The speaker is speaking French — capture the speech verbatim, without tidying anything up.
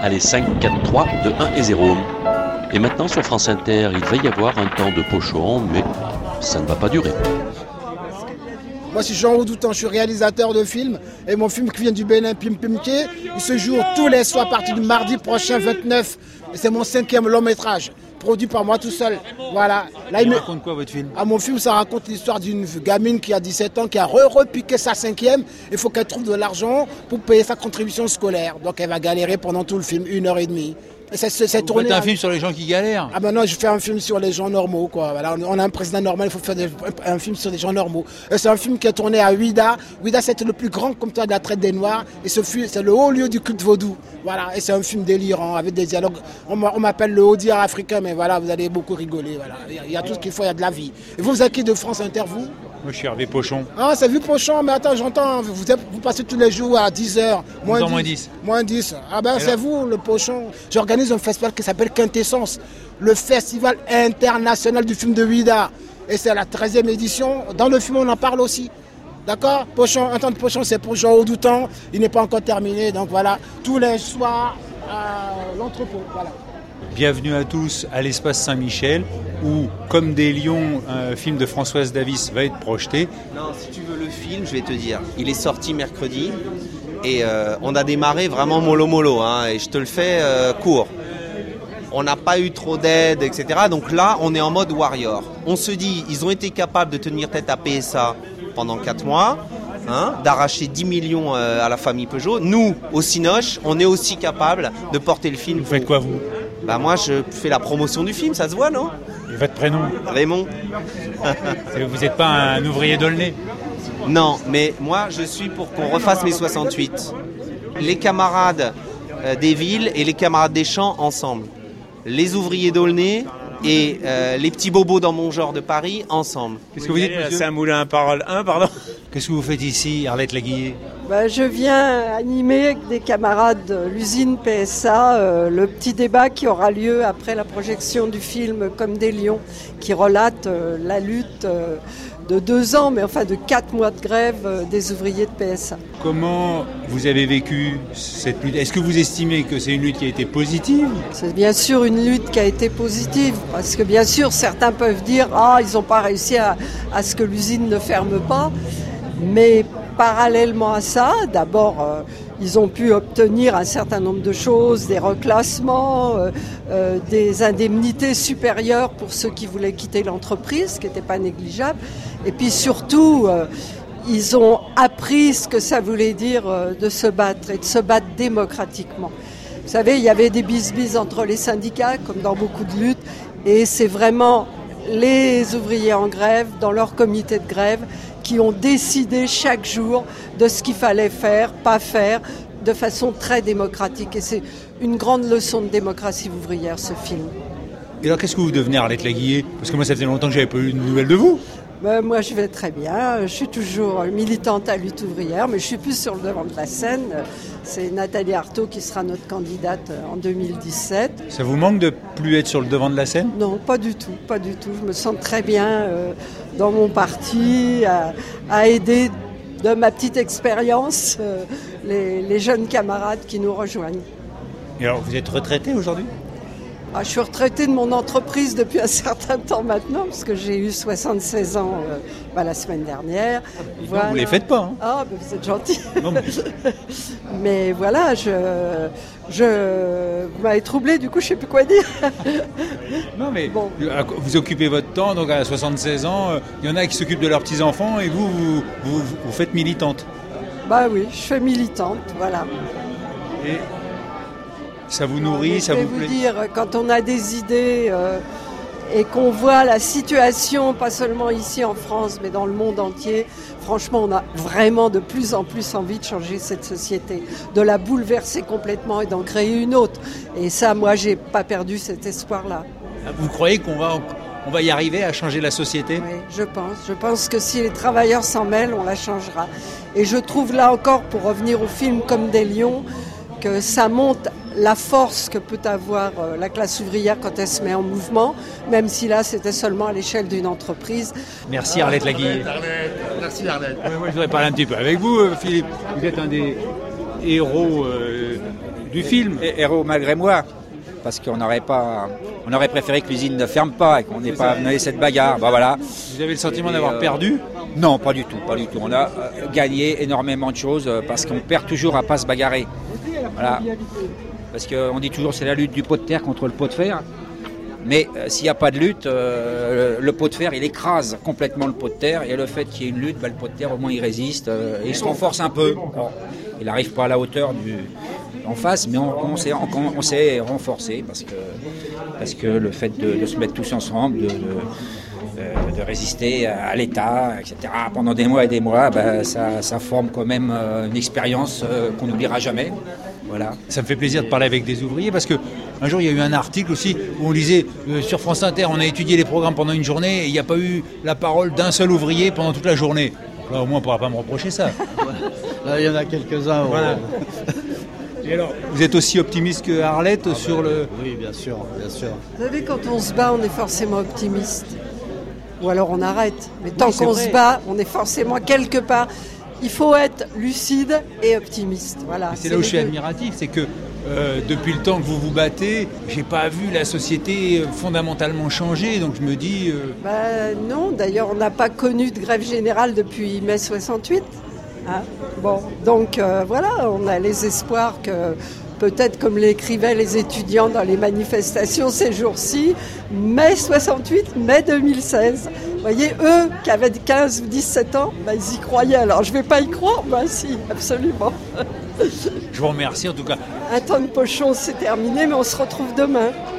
Allez, cinq, quatre, trois, deux, un et zéro. Et maintenant sur France Inter, il va y avoir un temps de pochon, mais ça ne va pas durer. Moi, je suis Jean Audoutan, je suis réalisateur de films. Et mon film qui vient du Bénin, Pim Pimké, il se joue tous les soirs à partir du mardi prochain, vingt-neuf. Et c'est mon cinquième long métrage, produit par moi tout seul. Voilà. Là, il me... raconte quoi votre film? Ah, mon film, ça raconte l'histoire d'une gamine qui a dix-sept ans, qui a re-repiqué sa cinquième. Il faut qu'elle trouve de l'argent pour payer sa contribution scolaire. Donc elle va galérer pendant tout le film, une heure et demie. Et c'est, c'est, c'est Vous tourné faites un à... film sur les gens qui galèrent? Ah ben non, je fais un film sur les gens normaux, quoi. Voilà, on a un président normal, il faut faire des, un film sur des gens normaux. Et c'est un film qui est tourné à Ouida. Ouida, c'était le plus grand comptoir de la traite des Noirs. Et ce film, c'est le haut lieu du culte vaudou. Voilà, et c'est un film délirant, avec des dialogues. On m'appelle le Audiard africain, mais voilà, vous allez beaucoup rigoler. Voilà. Il y a tout ce qu'il faut, il y a de la vie. Et vous, vous êtes qui de France Inter, vous? Moi, je suis Hervé Pochon. Ah, c'est vu Pochon, mais attends, j'entends, vous, êtes, vous passez tous les jours à dix heures. Moins dix. moins dix. Moins dix. Ah ben, et c'est là... vous, le Pochon. J'organise un festival qui s'appelle Quintessence, le festival international du film de Ouida. Et c'est la treizième édition. Dans le film, on en parle aussi. D'accord? Pochon, un temps de Pochon, c'est pour Jean Audoutan. Il n'est pas encore terminé. Donc voilà, tous les soirs, à l'entrepôt. Voilà. Bienvenue à tous à l'Espace Saint-Michel, où, comme des lions, un film de Françoise Davis va être projeté. Non, si tu veux le film, je vais te dire, il est sorti mercredi et euh, on a démarré vraiment mollo mollo, hein, et je te le fais euh, court. On n'a pas eu trop d'aide, et cetera. Donc là, on est en mode warrior. On se dit, ils ont été capables de tenir tête à P S A pendant quatre mois, hein, d'arracher dix millions euh, à la famille Peugeot. Nous, au Cinoche, on est aussi capables de porter le film. Vous faites quoi, vous? Bah moi, je fais la promotion du film, ça se voit, non? Et votre prénom? Raymond. Vous n'êtes pas un ouvrier d'Aulnay? Non, mais moi, je suis pour qu'on refasse mai soixante-huit. Les camarades euh, des villes et les camarades des champs ensemble. Les ouvriers d'Aulnay et euh, les petits bobos dans mon genre de Paris ensemble. Qu'est-ce que vous dites, monsieur? Saint-Moulin, parole un, pardon. Qu'est-ce que vous faites ici, Arlette Laguiller? Ben, je viens animer avec des camarades de l'usine P S A euh, le petit débat qui aura lieu après la projection du film Comme des lions, qui relate euh, la lutte euh, de deux ans, mais enfin de quatre mois de grève euh, des ouvriers de P S A. Comment vous avez vécu cette lutte? Est-ce que vous estimez que c'est une lutte qui a été positive? C'est bien sûr une lutte qui a été positive, parce que bien sûr certains peuvent dire « Ah, ils n'ont pas réussi à, à ce que l'usine ne ferme pas », mais parallèlement à ça, d'abord, euh, ils ont pu obtenir un certain nombre de choses, des reclassements, euh, euh, des indemnités supérieures pour ceux qui voulaient quitter l'entreprise, ce qui n'était pas négligeable. Et puis surtout, euh, ils ont appris ce que ça voulait dire euh, de se battre et de se battre démocratiquement. Vous savez, il y avait des bisbis entre les syndicats, comme dans beaucoup de luttes, et c'est vraiment les ouvriers en grève, dans leur comité de grève, qui ont décidé chaque jour de ce qu'il fallait faire, pas faire, de façon très démocratique. Et c'est une grande leçon de démocratie ouvrière, ce film. Et alors, qu'est-ce que vous devenez, Arlette Laguiller? Parce que moi, ça faisait longtemps que j'avais pas eu de nouvelles de vous. Ben, moi, je vais très bien. Je suis toujours militante à lutte ouvrière, mais je suis plus sur le devant de la scène. C'est Nathalie Arthaud qui sera notre candidate en deux mille dix-sept. Ça vous manque de plus être sur le devant de la scène? Non, pas du tout, pas du tout. Je me sens très bien euh, dans mon parti, à, à aider de ma petite expérience euh, les, les jeunes camarades qui nous rejoignent. Et alors, vous êtes retraité aujourd'hui? Ah, je suis retraitée de mon entreprise depuis un certain temps maintenant, parce que j'ai eu soixante-seize ans euh, bah, la semaine dernière. Voilà. Vous ne les faites pas, hein? Ah, bah, vous êtes gentil. Non, mais... mais voilà, je, je... vous m'avez troublé, du coup, je ne sais plus quoi dire. Non, mais bon. Vous occupez votre temps, donc à soixante-seize ans, il y en a qui s'occupent de leurs petits-enfants, et vous, vous, vous, vous faites militante. Bah oui, je fais militante, voilà. Et... ça vous nourrit, ça vous plaît? Je vais vous dire, quand on a des idées euh, et qu'on voit la situation, pas seulement ici en France, mais dans le monde entier, franchement, on a vraiment de plus en plus envie de changer cette société, de la bouleverser complètement et d'en créer une autre. Et ça, moi, j'ai pas perdu cet espoir-là. Vous croyez qu'on va, on va y arriver à changer la société? Oui, je pense. Je pense que si les travailleurs s'en mêlent, on la changera. Et je trouve là encore, pour revenir au film Comme des lions, que ça montre la force que peut avoir la classe ouvrière quand elle se met en mouvement, même si là c'était seulement à l'échelle d'une entreprise. Merci Arlette Laguiller. Merci Arlette. Ouais, moi je voudrais parler un petit peu avec vous, Philippe. Vous êtes un des héros euh, du film. Et héros malgré moi, parce qu'on n'aurait pas, on aurait préféré que l'usine ne ferme pas et qu'on n'ait pas mené cette bagarre. Bah voilà. Vous avez le sentiment Et, d'avoir euh, perdu ? Non, pas du tout, pas du tout. On a euh, gagné énormément de choses euh, parce qu'on perd toujours à pas se bagarrer. Voilà. Parce qu'on dit toujours c'est la lutte du pot de terre contre le pot de fer. Mais euh, s'il n'y a pas de lutte, euh, le, le pot de fer il écrase complètement le pot de terre. Et le fait qu'il y ait une lutte, bah, le pot de terre au moins il résiste, euh, et il se renforce un peu. Alors, il n'arrive pas à la hauteur du, en face, mais on, on, s'est, on, on s'est renforcé parce que, parce que le fait de, de se mettre tous ensemble, de, de, de, de résister à l'État, et cetera, pendant des mois et des mois, bah, ça, ça forme quand même une expérience qu'on n'oubliera jamais. Voilà. Ça me fait plaisir de parler avec des ouvriers parce que un jour il y a eu un article aussi où on lisait euh, sur France Inter, on a étudié les programmes pendant une journée et il n'y a pas eu la parole d'un seul ouvrier pendant toute la journée. Là au moins on ne pourra pas me reprocher ça. Là il y en a quelques-uns. Voilà. Et alors, vous êtes aussi optimiste que Arlette ah sur bah, le... Oui, bien sûr, bien sûr. Vous savez, quand on se bat, on est forcément optimiste. Ou alors on arrête. Mais tant oui, qu'on vrai. se bat, on est forcément quelque part. Il faut être lucide et optimiste. Voilà. C'est, c'est là où je suis admiratif, c'est que euh, depuis le temps que vous vous battez, j'ai pas vu la société fondamentalement changer, donc je me dis... Euh... Ben, non, d'ailleurs on n'a pas connu de grève générale depuis mai soixante-huit. Hein, bon, donc euh, voilà, on a les espoirs que peut-être comme l'écrivaient les étudiants dans les manifestations ces jours-ci, mai soixante-huit, mai deux mille seize. Vous voyez, eux qui avaient quinze ou dix-sept ans, ben, ils y croyaient. Alors je ne vais pas y croire, ben si, absolument. Je vous remercie en tout cas. Un temps de pochon, c'est terminé, mais on se retrouve demain.